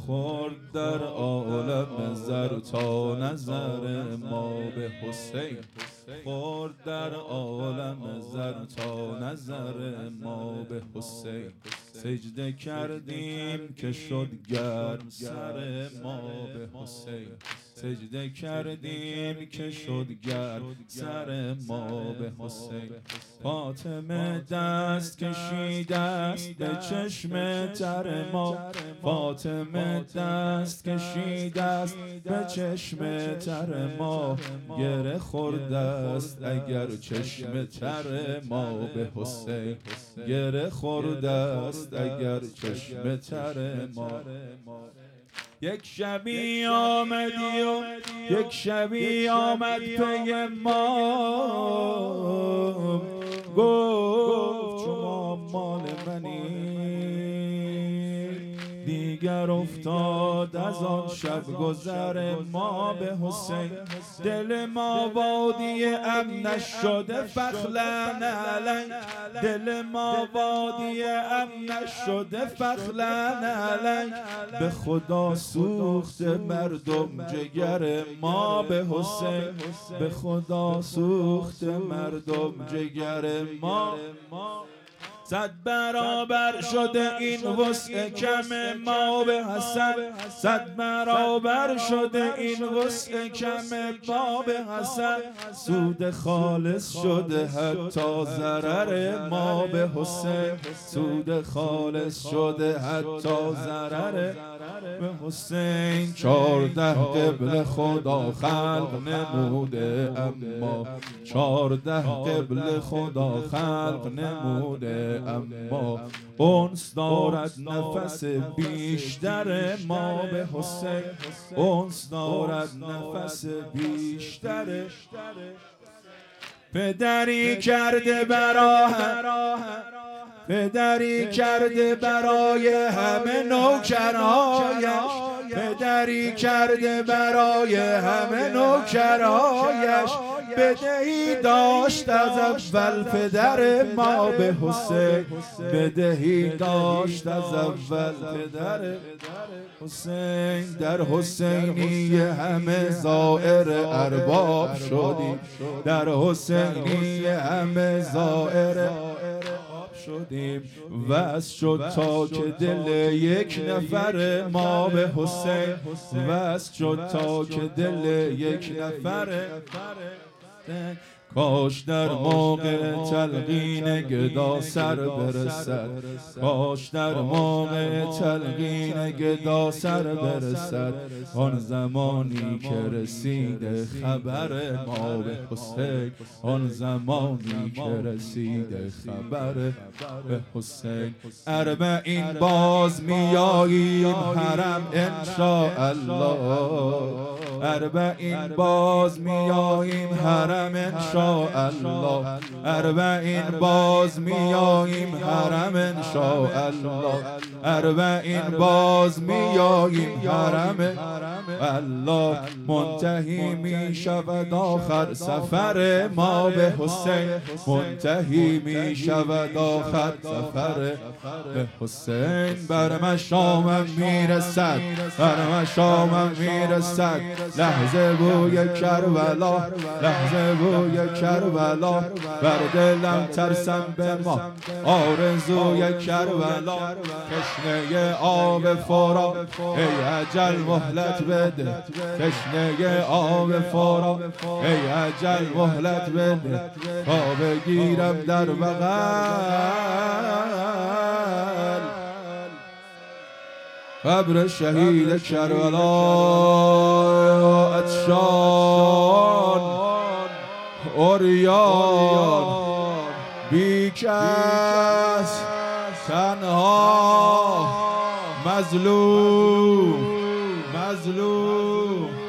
خورد در عالم زر تا نظر ما به حسین خورد در عالم زر تا نظر ما به حسین سجده کردیم که شد گرم سر ما به حسین سجده کردیم که شد گرم سر ما به حسین فاطمه دست کشیده است به چشم تر ما فاطمه دست کشیده است به چشم تر ما گره خورده است اگر چشم تر ما به حسین گره خورده است اگر چشم تر ما یک شبی آمدی و یک شبی آمد پی ما گفت شما مال منی دیگر افتاد از آن شب گذر ما به حسین دل ما وادی امنش شده فخلن علیک دل ما وادی امنش شده فخلن علیک به خدا سوخت مردم جگر ما به حسین به خدا سوخت مردم جگر ما 100 برابر شده این وسع کم ما به حسن 100 برابر شده این وسع کم ما به حسن سود خالص شده حتی ضرر ما به حسین سود خالص شده حتی ضرر به حسین 14 قبل خدا خلق نموده اما 14 قبل خدا خلق نموده اما انس دارد نفس بیشتر ما به حسین انس دارد نفس بیشتر پدری کرده پدری کرده برای همه نوکرهایش پدری کرده برای همه نوکرهایش بدهی داشت از اول پدر ما به حسین بدهی داشت از اول پدر حسین در حسینی همه زائر ارباب شدیم در حسینی همه زائر شدیم وصل شد تا که دل یک نفر ما به حسین وصل شد تا که دل یک نفر کاش در موقع تلقین گدا سر برسد کاش در موقع تلقین گدا سر برسد آن زمانی که رسیده خبر ما به حسین آن زمانی که رسیده خبر به حسین 40 باز میاییم حرم انشاءالله 40 باز میاییم حرم انشاءالله 40 باز میاییم حرم انشاءالله 40 باز میاییم حرم الله منتهی می شود آخر سفر ما به حسین منتهی می شود آخر سفر به حسین بر مشامم میرسد بر مشامم میرسد لحظه بوی کربلا لحظه بوی کربلا بر دلم ترسم به ما آرزوی کربلا تشنه آب فرات ای اجل مهلت بده تشنه آب فرات ای اجل مهلت بده تا بگیرم در بغل قبر شهید کربلا عطشان عریان بیکس تنها مظلوم